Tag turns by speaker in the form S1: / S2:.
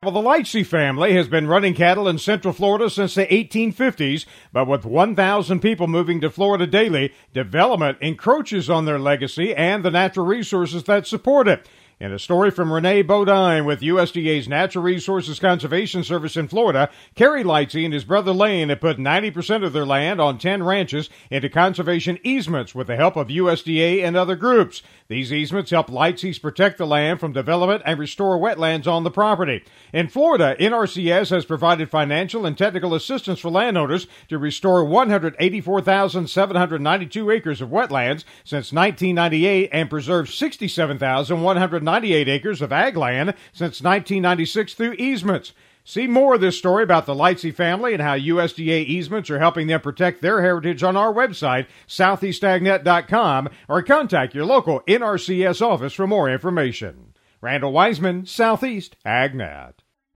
S1: Well, the Lightsey family has been running cattle in Central Florida since the 1850s, but with 1,000 people moving to Florida daily, development encroaches on their legacy and the natural resources that support it. In a story from Renee Bodine with USDA's Natural Resources Conservation Service in Florida, Kerry Lightsey and his brother Lane have put 90% of their land on 10 ranches into conservation easements with the help of USDA and other groups. These easements help Lightseys protect the land from development and restore wetlands on the property. In Florida, NRCS has provided financial and technical assistance for landowners to restore 184,792 acres of wetlands since 1998 and preserve 67,198 acres of ag land since 1996 through easements. See more of this story about the Lightsey family and how USDA easements are helping them protect their heritage on our website, southeastagnet.com, or contact your local NRCS office for more information. Randall Wiseman, Southeast AgNet.